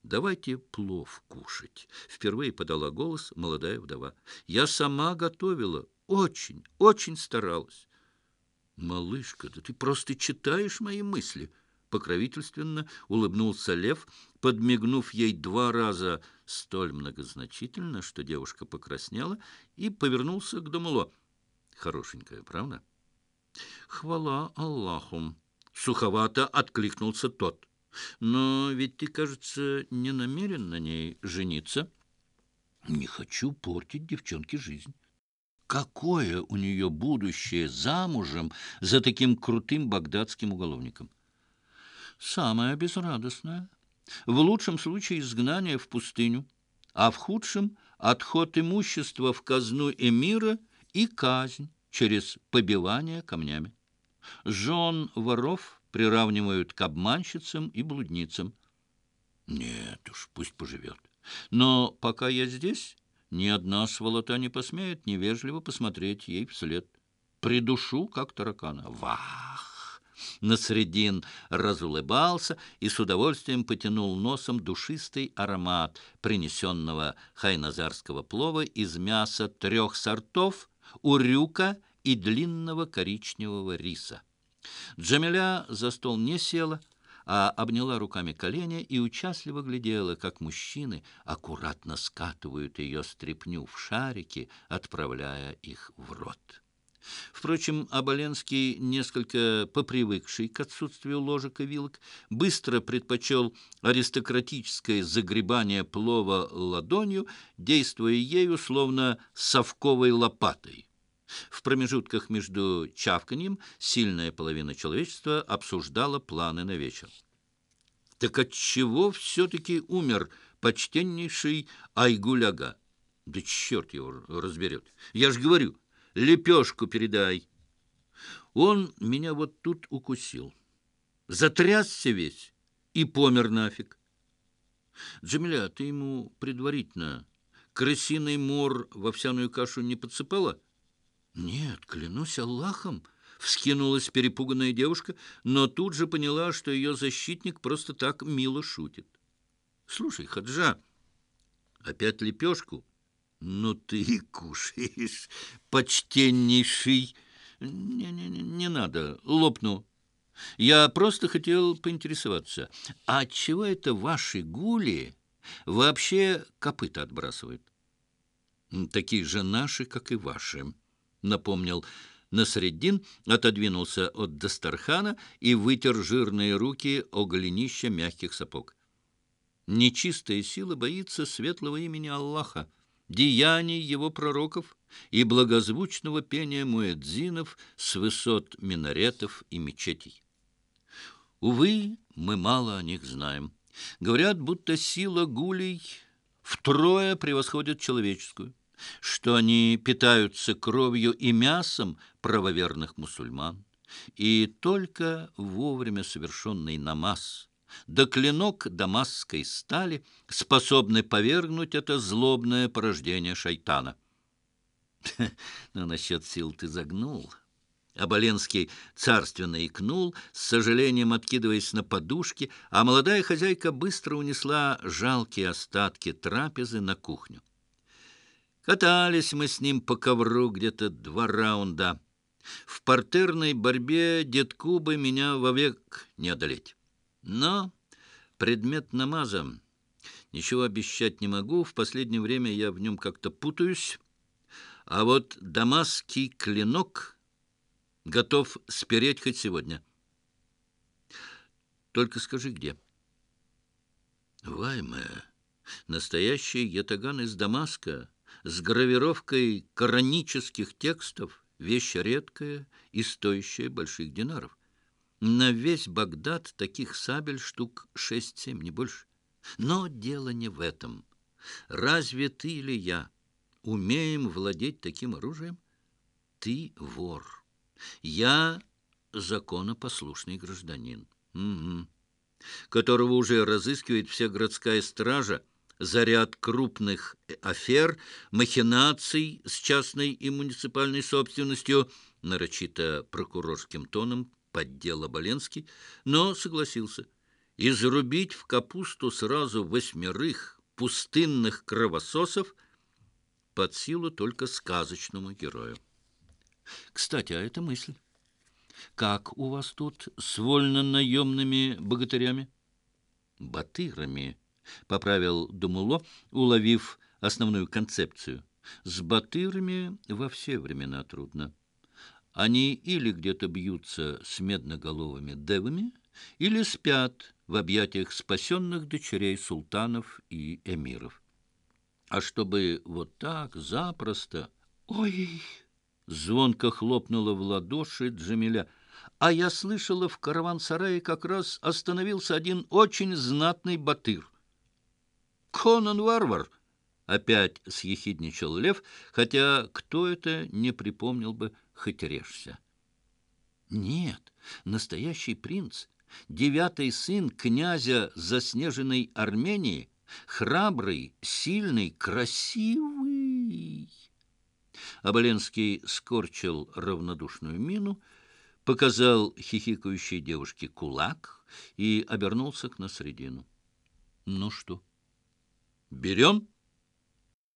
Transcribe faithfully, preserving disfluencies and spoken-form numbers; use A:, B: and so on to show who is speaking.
A: давайте плов кушать. Впервые подала голос молодая вдова. Я сама готовила, очень, очень старалась. Малышка, да ты просто читаешь мои мысли. Покровительственно улыбнулся Лев, подмигнув ей два раза столь многозначительно, что девушка покраснела, и повернулся к Дамуло. Хорошенькая, правда? Хвала Аллаху. Суховато откликнулся тот. Но ведь ты, кажется, не намерен на ней жениться. Не хочу портить девчонке жизнь. Какое у нее будущее замужем за таким крутым багдадским уголовником? Самое безрадостное. В лучшем случае изгнание в пустыню, а в худшем — отход имущества в казну эмира и казнь через побивание камнями. Жен воров приравнивают к обманщицам и блудницам. Нет уж, пусть поживет. Но пока я здесь, ни одна сволота не посмеет невежливо посмотреть ей вслед. Придушу, как таракана. Вах! Насредин разулыбался и с удовольствием потянул носом душистый аромат принесенного хайназарского плова из мяса трех сортов, урюка и длинного коричневого риса. Джамиля за стол не села, а обняла руками колени и участливо глядела, как мужчины аккуратно скатывают ее стряпню в шарики, отправляя их в рот. Впрочем, Оболенский, несколько попривыкший к отсутствию ложек и вилок, быстро предпочел аристократическое загребание плова ладонью, действуя ею словно совковой лопатой. В промежутках между чавканьем сильная половина человечества обсуждала планы на вечер. Так отчего все-таки умер почтеннейший Айгуль-ага? Да черт его разберет. Я ж говорю, лепешку передай. Он меня вот тут укусил. Затрясся весь и помер нафиг. Джамиля, ты ему предварительно крысиный мор в овсяную кашу не подсыпала? Нет, клянусь Аллахом, вскинулась перепуганная девушка, но тут же поняла, что ее защитник просто так мило шутит. Слушай, Хаджа, опять лепешку? Ну ты и кушаешь, почтеннейший. Не-не-не, не надо, лопну. Я просто хотел поинтересоваться, а отчего это ваши гули вообще копыта отбрасывают? Такие же наши, как и ваши, напомнил Насреддин, отодвинулся от Дастархана и вытер жирные руки о голенище мягких сапог. Нечистая сила боится светлого имени Аллаха, деяний его пророков и благозвучного пения муэдзинов с высот минаретов и мечетей. Увы, мы мало о них знаем. Говорят, будто сила гулей втрое превосходит человеческую, что они питаются кровью и мясом правоверных мусульман, и только вовремя совершенный намаз да клинок дамасской стали способны повергнуть это злобное порождение шайтана. Но насчет сил ты загнул. Оболенский царственно икнул, с сожалением откидываясь на подушки, а молодая хозяйка быстро унесла жалкие остатки трапезы на кухню. Катались мы с ним по ковру где-то два раунда. В партерной борьбе детку бы меня вовек не одолеть. Но предмет намаза ничего обещать не могу, в последнее время я в нем как-то путаюсь. А вот дамасский клинок готов спереть хоть сегодня. Только скажи, где? Вайме, настоящий ятаган из Дамаска с гравировкой коранических текстов, вещь редкая и стоящая больших динаров. На весь Багдад таких сабель штук шесть-семь, не больше. Но дело не в этом. Разве ты или я умеем владеть таким оружием? Ты вор. Я законопослушный гражданин, угу, которого уже разыскивает вся городская стража за ряд крупных афер, махинаций с частной и муниципальной собственностью, нарочито прокурорским тоном поддел Оболенский, но согласился. и зарубить в капусту сразу восьмерых пустынных кровососов под силу только сказочному герою. Кстати, а это мысль. Как у вас тут с вольно-наемными богатырями? Батырами, поправил Думуло, уловив основную концепцию. С батырами во все времена трудно. Они или где-то бьются с медноголовыми девами, или спят в объятиях спасенных дочерей султанов и эмиров. А чтобы вот так запросто... Ой! Звонко хлопнула в ладоши Джамиля. А я слышала, в караван-сарае как раз остановился один очень знатный батыр. Конан-варвар! Опять съехидничал Лев, хотя кто это не припомнил бы, хоть режься. Нет, настоящий принц, девятый сын князя заснеженной Армении, храбрый, сильный, красивый. Оболенский скорчил равнодушную мину, показал хихикающей девушке кулак и обернулся к Насреддину. — Ну что, берем?